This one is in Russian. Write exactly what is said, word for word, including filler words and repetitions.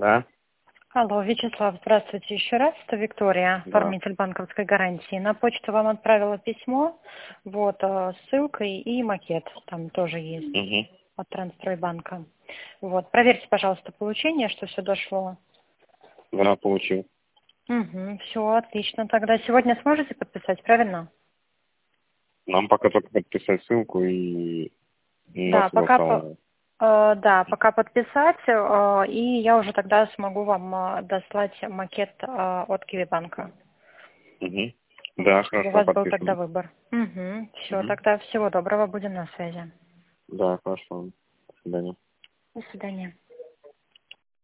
Да, Алло, Вячеслав, здравствуйте еще раз. Это Виктория, да. оформитель банковской гарантии. На почту вам отправила письмо, вот, э, с ссылкой и макет, там тоже есть Угу. от Трансстройбанка. Вот, проверьте, пожалуйста, получение, что все дошло. Да, получил. Угу, все, отлично. Тогда сегодня сможете подписать, правильно? Нам пока только подписать ссылку и на Да, пока, по- согласование. э, да, пока подписать, э, и я уже тогда смогу вам э, дослать макет э, от Киви-банка. Угу. Да, Вот, чтобы у хорошо, вас был тогда подписан. выбор. Угу. Все, Угу. тогда всего доброго, будем на связи. Да, хорошо. До свидания. До свидания.